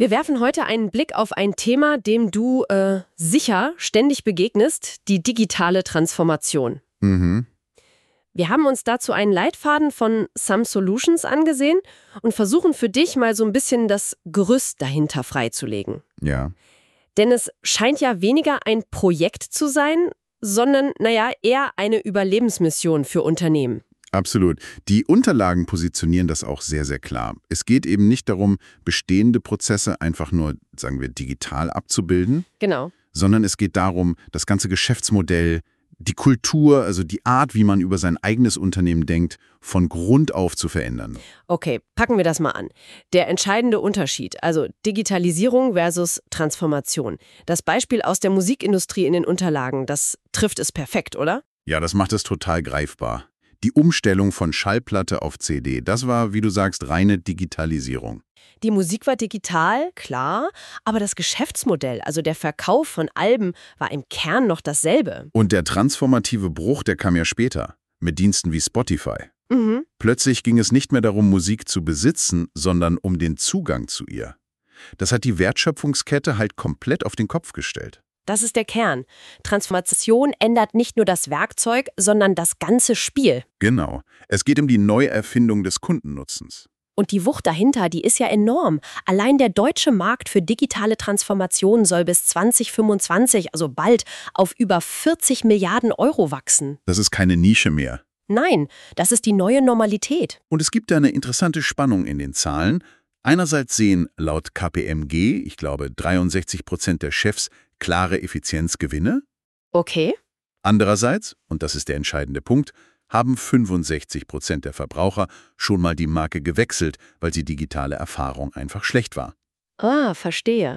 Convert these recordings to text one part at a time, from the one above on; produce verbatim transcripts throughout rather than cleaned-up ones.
Wir werfen heute einen Blick auf ein Thema, dem du äh, sicher ständig begegnest, die digitale Transformation. Mhm. Wir haben uns dazu einen Leitfaden von Some Solutions angesehen und versuchen für dich mal so ein bisschen das Gerüst dahinter freizulegen. Ja. Denn es scheint ja weniger ein Projekt zu sein, sondern, naja, eher eine Überlebensmission für Unternehmen. Absolut. Die Unterlagen positionieren das auch sehr, sehr klar. Es geht eben nicht darum, bestehende Prozesse einfach nur, sagen wir, digital abzubilden, Genau. sondern es geht darum, das ganze Geschäftsmodell, die Kultur, also die Art, wie man über sein eigenes Unternehmen denkt, von Grund auf zu verändern. Okay, packen wir das mal an. Der entscheidende Unterschied, also Digitalisierung versus Transformation. Das Beispiel aus der Musikindustrie in den Unterlagen, das trifft es perfekt, oder? Ja, das macht es total greifbar. Die Umstellung von Schallplatte auf C D, das war, wie du sagst, reine Digitalisierung. Die Musik war digital, klar, aber das Geschäftsmodell, also der Verkauf von Alben, war im Kern noch dasselbe. Und der transformative Bruch, der kam ja später, mit Diensten wie Spotify. Mhm. Plötzlich ging es nicht mehr darum, Musik zu besitzen, sondern um den Zugang zu ihr. Das hat die Wertschöpfungskette halt komplett auf den Kopf gestellt. Das ist der Kern. Transformation ändert nicht nur das Werkzeug, sondern das ganze Spiel. Genau. Es geht um die Neuerfindung des Kundennutzens. Und die Wucht dahinter, die ist ja enorm. Allein der deutsche Markt für digitale Transformation soll bis zwanzig fünfundzwanzig, also bald, auf über vierzig Milliarden Euro wachsen. Das ist keine Nische mehr. Nein, das ist die neue Normalität. Und es gibt da eine interessante Spannung in den Zahlen. Einerseits sehen laut K P M G, ich glaube dreiundsechzig Prozent der Chefs, klare Effizienzgewinne. Okay. Andererseits, und das ist der entscheidende Punkt, haben fünfundsechzig Prozent der Verbraucher schon mal die Marke gewechselt, weil die digitale Erfahrung einfach schlecht war. Ah, verstehe.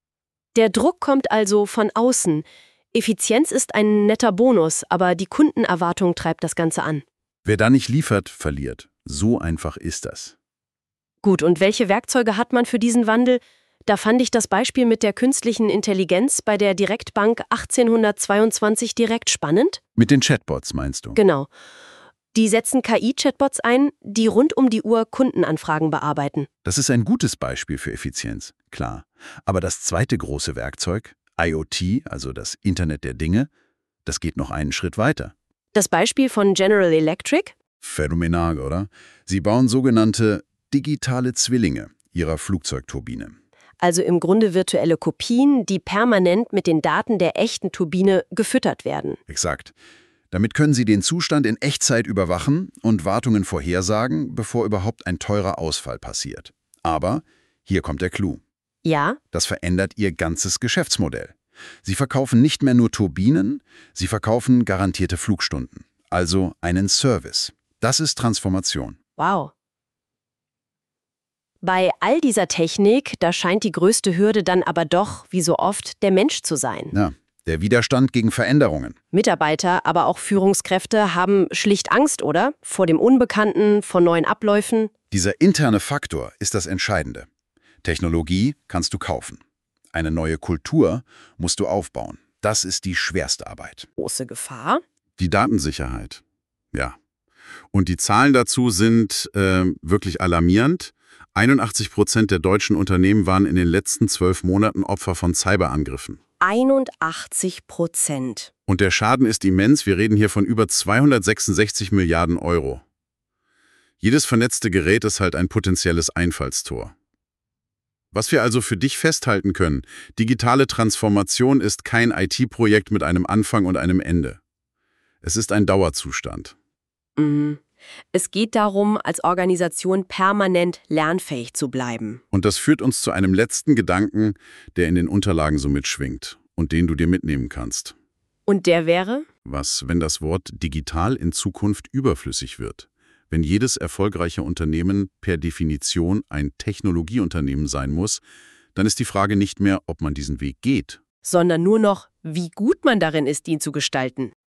Der Druck kommt also von außen. Effizienz ist ein netter Bonus, aber die Kundenerwartung treibt das Ganze an. Wer da nicht liefert, verliert. So einfach ist das. Gut, und welche Werkzeuge hat man für diesen Wandel? Da fand ich das Beispiel mit der künstlichen Intelligenz bei der Direktbank achtzehnhundertzweiundzwanzig direkt spannend. Mit den Chatbots meinst du? Genau. Die setzen K I-Chatbots ein, die rund um die Uhr Kundenanfragen bearbeiten. Das ist ein gutes Beispiel für Effizienz, klar. Aber das zweite große Werkzeug, I O T, also das Internet der Dinge, das geht noch einen Schritt weiter. Das Beispiel von General Electric? Phänomenal, oder? Sie bauen sogenannte digitale Zwillinge ihrer Flugzeugturbine. Also im Grunde virtuelle Kopien, die permanent mit den Daten der echten Turbine gefüttert werden. Exakt. Damit können Sie den Zustand in Echtzeit überwachen und Wartungen vorhersagen, bevor überhaupt ein teurer Ausfall passiert. Aber hier kommt der Clou. Ja? Das verändert Ihr ganzes Geschäftsmodell. Sie verkaufen nicht mehr nur Turbinen, Sie verkaufen garantierte Flugstunden. Also einen Service. Das ist Transformation. Wow. Bei all dieser Technik, da scheint die größte Hürde dann aber doch, wie so oft, der Mensch zu sein. Ja, der Widerstand gegen Veränderungen. Mitarbeiter, aber auch Führungskräfte haben schlicht Angst, oder? Vor dem Unbekannten, vor neuen Abläufen. Dieser interne Faktor ist das Entscheidende. Technologie kannst du kaufen. Eine neue Kultur musst du aufbauen. Das ist die schwerste Arbeit. Große Gefahr? Die Datensicherheit. Ja. Und die Zahlen dazu sind äh, wirklich alarmierend. einundachtzig Prozent der deutschen Unternehmen waren in den letzten zwölf Monaten Opfer von Cyberangriffen. einundachtzig Prozent. Und der Schaden ist immens. Wir reden hier von über zweihundertsechsundsechzig Milliarden Euro. Jedes vernetzte Gerät ist halt ein potenzielles Einfallstor. Was wir also für dich festhalten können, digitale Transformation ist kein I T-Projekt mit einem Anfang und einem Ende. Es ist ein Dauerzustand. Mhm. Es geht darum, als Organisation permanent lernfähig zu bleiben. Und das führt uns zu einem letzten Gedanken, der in den Unterlagen so mitschwingt und den du dir mitnehmen kannst. Und der wäre? Was, wenn das Wort digital in Zukunft überflüssig wird? Wenn jedes erfolgreiche Unternehmen per Definition ein Technologieunternehmen sein muss, dann ist die Frage nicht mehr, ob man diesen Weg geht, Sondern nur noch, wie gut man darin ist, ihn zu gestalten.